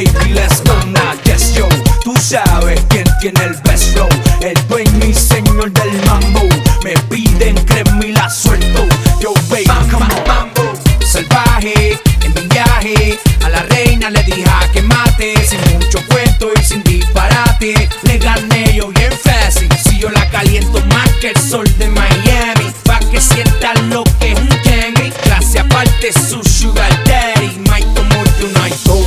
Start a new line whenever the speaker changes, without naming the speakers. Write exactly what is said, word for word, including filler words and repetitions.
baby, let's go now. Yes, yo, tú sabes quién tiene el best flow, el dueño y señor del mambo. Me piden crema y la suelto. Yo, baby, come on, mambo. Salvaje, en mi viaje, a la reina le dije a que mate. Sin mucho cuento y sin disparate, le gané yo bien fácil. Si yo la caliento más que el sol de Miami, pa' que sientan lo que es un Kenny. Clase aparte su sugar daddy, Mike como you know.